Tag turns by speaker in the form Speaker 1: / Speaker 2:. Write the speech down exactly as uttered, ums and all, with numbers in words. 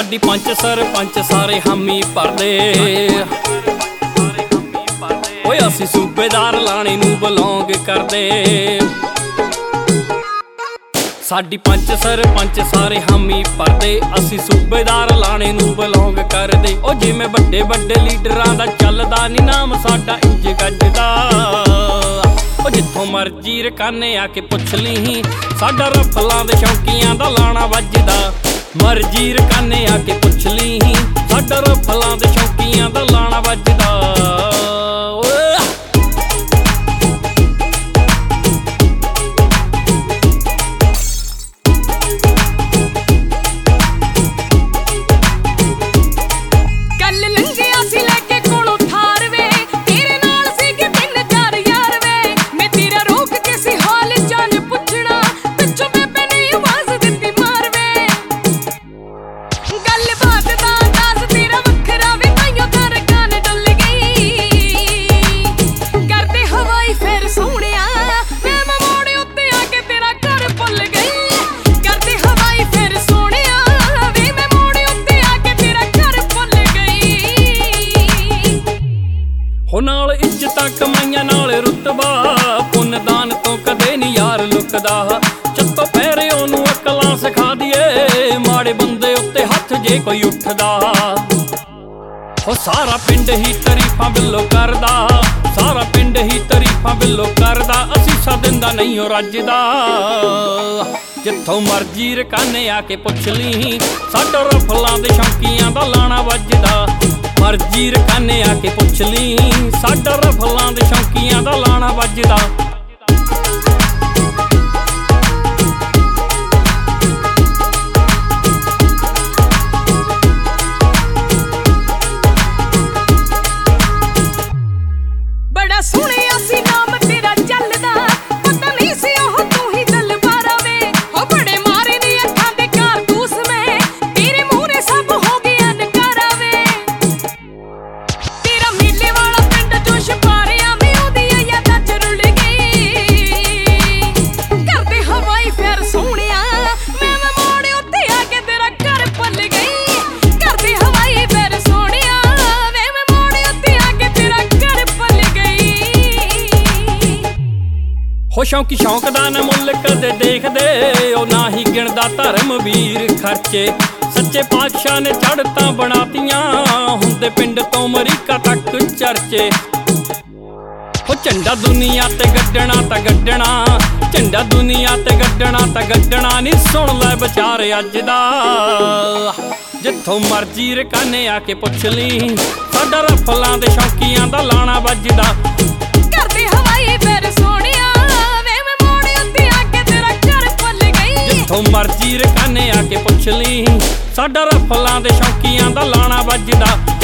Speaker 1: साडी पंच सरपंच सारे हामी भरदे ओए असीं सूबेदार लाणे नूं बिलोंग करदे। साडी पंच सरपंच सारे हामी भरदे असीं सूबेदार लाणे नूं बिलोंग करदे। ओ जिवें वड्डे वड्डे लीडरां दा चलदा नी नाम साडा इंज गजदा। ओ जिथों मर्जी रकाने आके पुछ ली साडा रफलां दे शौकीआं दा लाणा वजदा। मर्जी रकाने आके पुछ ली साडा रफलां दे शौकीआं दा लाणा वजदा। हो नाल इज्जतां कमाइयां नाल रुतबा पुन्न दान तो कदे नी यार लुकदा। चत्तो पैरे ओनू अकलां सिखा दिए माड़े बंदे उत्ते हथ जे कोई उठदा। हो सारा पिंड ही तरीफां बिल्लो करदा सारा पिंड ही तरीफां बिल्लो करदा। असीसा दिंदा नहीं हो रजदा। जिथों मर्जी रकाने आके पुछ ली साडा रफलां दे शौकीआं दा लाणा वजदा। मर्जी रकाने आके पुछ ली साडा रफलां दे शौकीआं दा लाणा वजदा।
Speaker 2: बड़ा सुनिया सी नाम तेरा चलदा पता नहीं सी ओह तू ही दलबारा वे। हो बड़े मारे दी अखां दे कारतूस में तेरे मूहरे सब हो गया नकारा वे। तेरा मेले वाला पिंड जोश पारिया में ओदी यादां च रुल गई। करदे हवाई फेर सोहणिया मैं मैं मोड़े उत्ते आके तेरा घर भुल गई। करदे हवाई फेर सोहणिया मैं मैं मोड़े उत्ते आके तेरा घर भुल गई।
Speaker 1: हो शौकी शौक दा न मुल कदे देखदे ओ ना ही गिणदा धर्मवीर खर्चे। सच्चे पातशाह ने चढ़तां बनातियां हुंदे पिंड तो अमरीका तक चर्चे। हो झंडा दुनिया ते गड्डना ता गड्डना झंडा दुनिया ते गड्डना ता गड्डना नी सुन लै विचार अज दा। जिथों मर्जी रकाने आके पुछ ली साडा रफलां दे शौकीआं दा लाणा वजदा।
Speaker 2: करदे हवाई फेर सोहणिया वे मैं मोड़े उत्ते आके तेरा घर भुल गई।
Speaker 1: जिथों मर्जी रकाने आके पुछ ली साडा रफलां दे शौकीआं दा लाणा वजदा।